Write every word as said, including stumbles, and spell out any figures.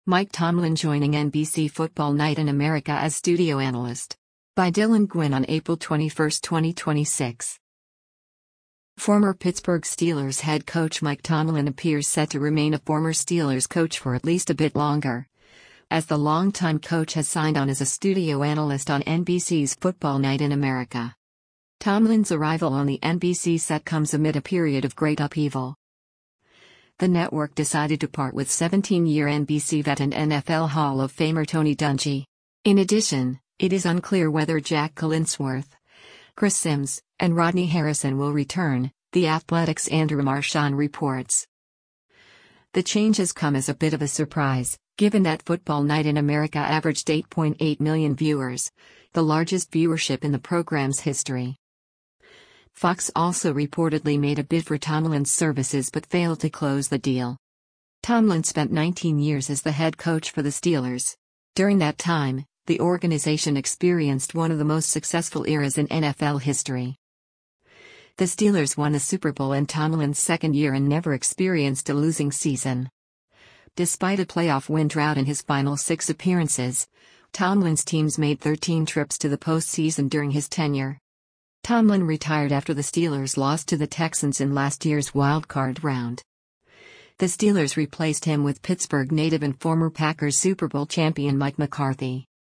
Mike Tomlin joining N B C Football Night in America as studio analyst. By Dylan Gwynn on April twenty-first, twenty twenty-six. Former Pittsburgh Steelers head coach Mike Tomlin appears set to remain a former Steelers coach for at least a bit longer, as the longtime coach has signed on as a studio analyst on N B C's Football Night in America. Tomlin's arrival on the N B C set comes amid a period of great upheaval. The network decided to part with seventeen-year N B C vet and N F L Hall of Famer Tony Dungy. In addition, it is unclear whether Jack Collinsworth, Chris Sims, and Rodney Harrison will return, The Athletic's Andrew Marchand reports. The change has come as a bit of a surprise, given that Football Night in America averaged eight point eight million viewers, the largest viewership in the program's history. Fox also reportedly made a bid for Tomlin's services but failed to close the deal. Tomlin spent nineteen years as the head coach for the Steelers. During that time, the organization experienced one of the most successful eras in N F L history. The Steelers won the Super Bowl in Tomlin's second year and never experienced a losing season. Despite a playoff win drought in his final six appearances, Tomlin's teams made thirteen trips to the postseason during his tenure. Tomlin retired after the Steelers lost to the Texans in last year's wildcard round. The Steelers replaced him with Pittsburgh native and former Packers Super Bowl champion Mike McCarthy.